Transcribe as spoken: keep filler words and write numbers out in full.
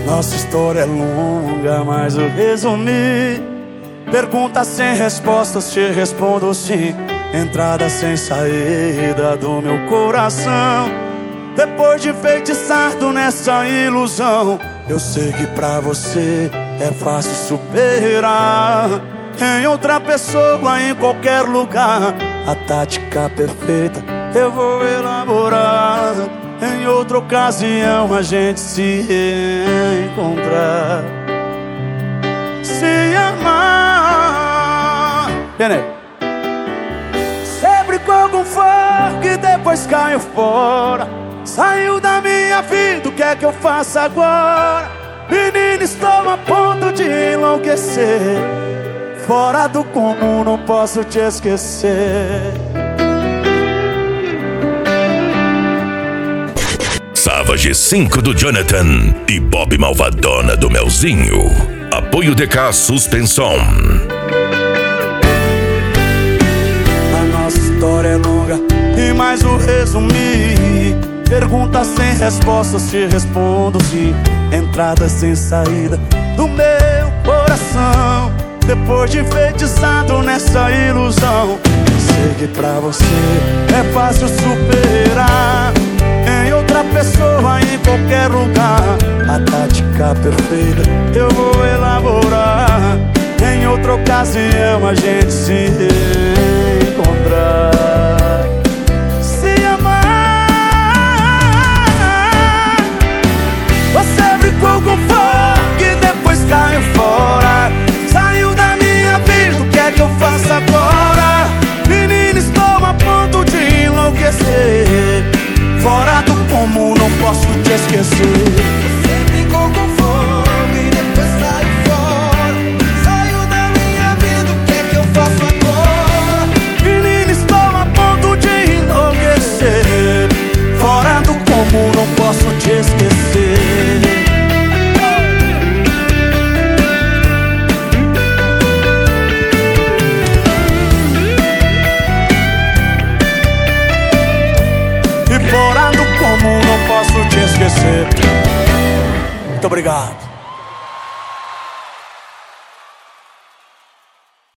Nossa história é longa, mas eu resumi. Perguntas sem respostas, te respondo sim. Entrada sem saída do meu coração. Depois de enfeitiçado nessa ilusão, eu sei que pra você é fácil superar. Em outra pessoa, em qualquer lugar, a tática perfeita eu vou elaborar. Em outra ocasião a gente se reencontrar. Se amar. Nenê. Sempre com algum fogo e depois caiu fora. Saiu da minha vida, o que é que eu faço agora? Menina, estou a ponto de enlouquecer. Fora do comum, não posso te esquecer. Savage cinco do Jonathan e Bob Malvadona do Melzinho. Apoio D K Suspensão. A nossa história é longa e mais o resumir. Perguntas sem respostas, te respondo sim. Entrada sem saída do meu coração. Depois de enfeitiçado nessa ilusão, sei que pra você é fácil superar. Em outra pessoa, em qualquer lugar, a tática perfeita eu vou elaborar. Em outra ocasião a gente se reencontrar. Se amar. Você brincou com fogo e depois caiu fora. Saiu da minha vida, o que é que eu faço agora? Menina, estou a ponto de enlouquecer. Fora do comum, não posso te esquecer. Você brincou com fogo e depois saiu fora. Saiu da minha vida, o que é que eu faço agora? Menina, estou a ponto de enlouquecer. Fora do comum, não posso te esquecer. E fora do comum, não posso te esquecer. Muito obrigado.